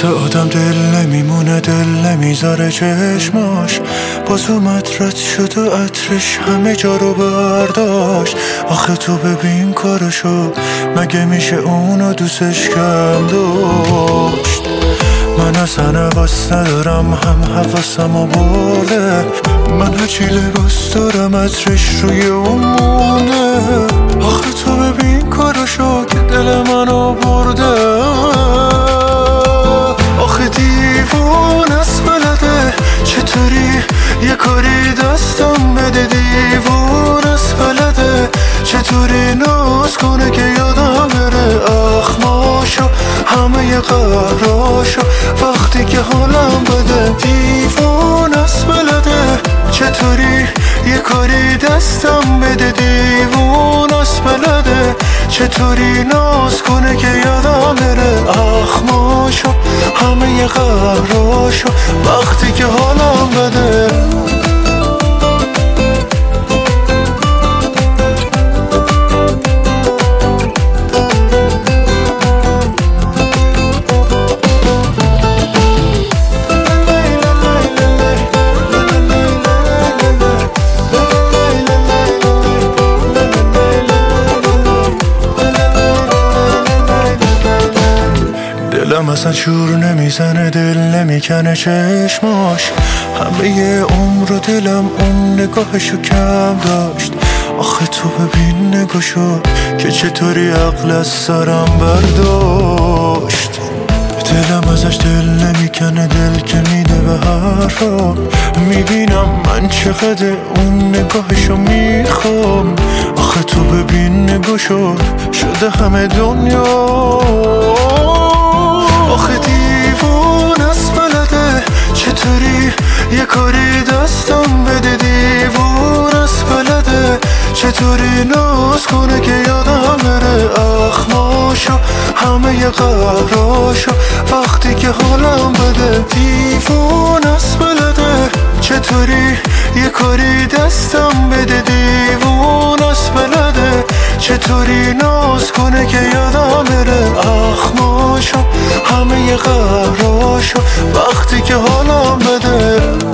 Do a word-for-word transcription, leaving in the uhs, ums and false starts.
واسه آدم دل نمیمونه، دل نمیذاره چشماش. باز اومد رد شد و عطرش همه جا رو برداشت. آخه تو ببین کارشو، مگه میشه اونو دوستش کم داشت؟ من اصلا حواس ندارم، هم حواسمو برده. من هرچی لباس دارم عطرش روی اون مونده. آخه تو ببین کارشو که دل منو برده. آخه دیوون است بلده چطوری یه کاری دستم بده. دیوون است بلده چطوری ناز کنه که یادم بره اخماشو، همه قهراشو وقتی که حالم بده. دیوون است بلده چطوری یه کاری دستم بده. دیوون است بلده چطوری ناز کنه که یادم بره اخماشو، همه قهراشو وقتی که حالم بده. دلم اصلا شور نمیزنه، دل نمیکنه چشماش. همه یه عمر و دلم اون نگاهشو کم داشت. آخه تو ببین نگاهشو که چطوری عقل از سرم برداشت. دلم ازش دل نمیکنه، دل که میده به حرفا. میبینم من چقدر اون نگاهشو میخوام. آخه تو ببین نگاهشو شده همه دنیا. آخه دیوون است بلده چطوری یه کاری دستم بده. دیوون است بلده چطوری ناز کنه که یادم بره اخماشو، همه قهراشو وقتی که حالم بده. دیوون است بلده چطوری یه کاری دستم بده. دیوون است بلده چطوری ناز کنه که یادم بره اخماشو، همه قهراشو وقتی که حالم بده.